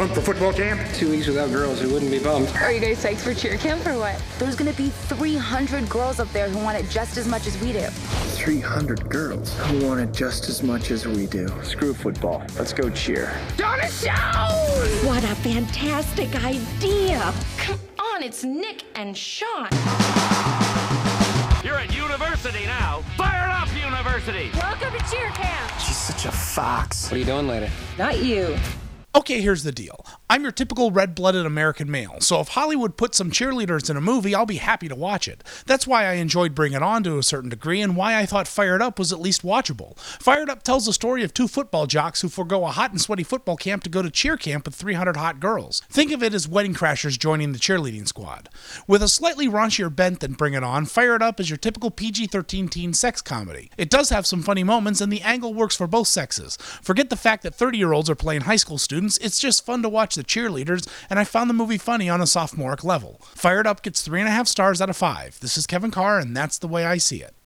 pumped for football camp? 2 weeks without girls, who wouldn't be bummed? Are you guys psyched for cheer camp or what? There's gonna be 300 girls up there who want it just as much as we do. 300 girls who want it just as much as we do. Screw football. Let's go cheer. Donna Show! What a fantastic idea! Come on, it's Nick and Sean. You're at university now. Fire up, university! Welcome to cheer camp. She's such a fox. What are you doing later? Not you. Okay, here's the deal. I'm your typical red-blooded American male, so if Hollywood put some cheerleaders in a movie, I'll be happy to watch it. That's why I enjoyed Bring It On to a certain degree, and why I thought Fired Up was at least watchable. Fired Up tells the story of two football jocks who forego a hot and sweaty football camp to go to cheer camp with 300 hot girls. Think of it as wedding crashers joining the cheerleading squad. With a slightly raunchier bent than Bring It On, Fired Up is your typical PG-13 teen sex comedy. It does have some funny moments, and the angle works for both sexes. Forget the fact that 30-year-olds are playing high school students, it's just fun to watch the cheerleaders, and I found the movie funny on a sophomoric level. Fired Up gets 3.5 stars out of 5. This is Kevin Carr, and that's the way I see it.